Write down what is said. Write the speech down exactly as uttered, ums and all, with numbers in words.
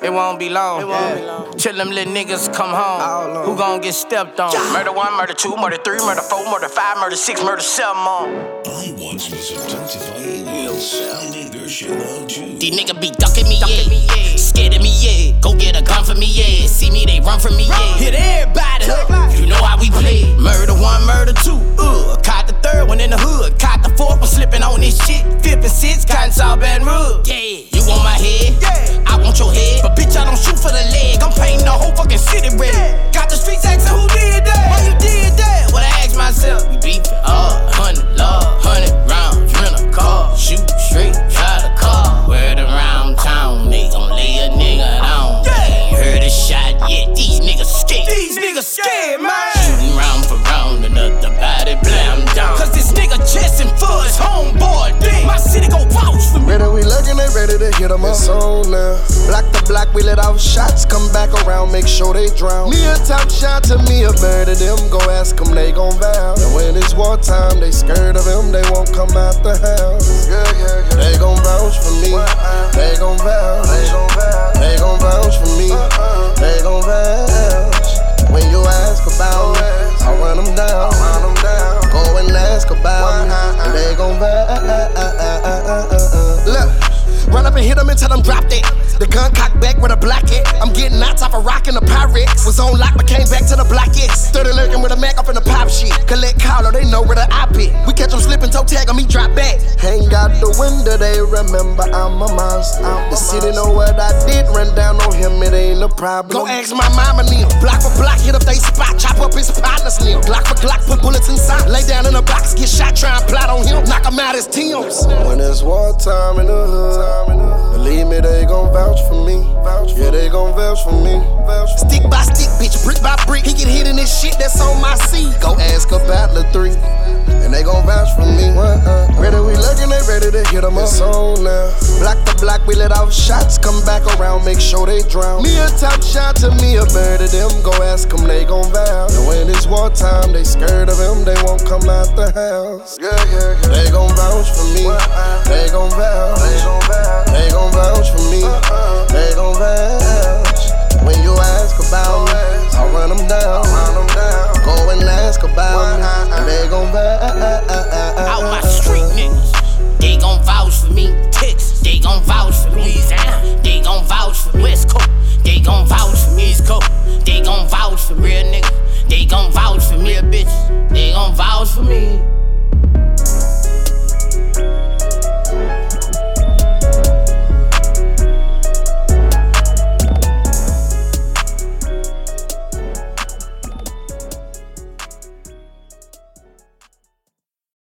it won't be long. It won't be long. Till them little niggas come home. Who gon' get stepped on? Yeah. Murder one, murder two, murder three, murder four, murder five, murder six, murder seven more. I once was abducted by aliens. I need their shit out too. These niggas be ducking me, yeah. Me, yeah. Scared of me, yeah. Go get a gun for me, yeah. See me, they run from me, yeah. Hit everybody, you know how we play. Murder one, murder two, uh. Caught the third one in the hood. Caught the fourth one slipping on this shit. Fifth and sixth, cotton saw bad rug. Yeah, you want my head? Yeah. I want your head. But bitch, I don't shoot for the leg. I'm painting the whole fucking city red. Yeah. Got the streets asking who did that? Why you did that? What I asked myself, we beefing. Uh, hundred love, hundred rounds, rent a car, shoot straight, try to call. Word around town, they gon' lay a nigga down. Yeah. Ain't heard a shot yet. These niggas scared. These niggas scared, man. Shooting round for round, another body blam down. Cause this nigga chestin' for his homeboy. Damn, my city gon' vouch for me. Ready, we looking, they ready to hit them up. It's on now. Block to block, we let off shots. Come back around, make sure they drown. Me a top shot to me, a murder them. Go ask them, they gon' vow. And when it's wartime, they scared of him, they won't come out the house. Yeah, yeah, yeah. They gon' vouch for me. They gon' vouch. They gon' vouch. They gon' vouch for me. They gon' vouch. When you ask about me, I run them down. Go and ask about me, and they gon' vouch. Look. Run up and hit them and tell them drop that. The gun cocked back with a black it. I'm getting knots off a rock in the Pyrex. Was on lock but came back to the block X. Started lurking with a Mac off in the pop shit. Collect collar, they know where the op it. We catch them slipping, toe tag on me, drop back. Hang out the window, they remember I'm a monster. I'm the city know what I did, run down on him, it ain't a problem. Go ask my mama Neil. Block for block, hit up they spot, chop up his partners Neil. Glock for Glock, put bullets inside. Lay down in a box, get shot, try and plot on him. Knock him out his Tim's. When it's wartime in the hood, believe me, they gon' vouch for me. Yeah, they gon' vouch for me. Stick by stick, bitch, brick by brick. He get hit in this shit that's on my seat. Go ask about the three, and they gon' vouch for me. Ready, we looking, they ready to hit them up. It's on now. Block to block, we let off shots. Come back around, make sure they drown. Me a top shot to me, a murder them. Go ask them, they gon' vouch. And when it's wartime, they scared of him, they won't come out the house. Yeah, yeah, yeah. They gon' vouch for me. They gon' vouch. They gon' vouch. They gon' vouch for me. They gon' vouch. When you ask about me, I run them down. Go and ask about me, and they gon' vouch. Out my street niggas, they gon' vouch for me. Texas, they gon' vouch for me. Louisiana, they gon' vouch for me. West Coast, they gon' vouch for me. East Coast, they gon' vouch for real niggas. They gon' vouch for me, bitches. They gon' vouch for me.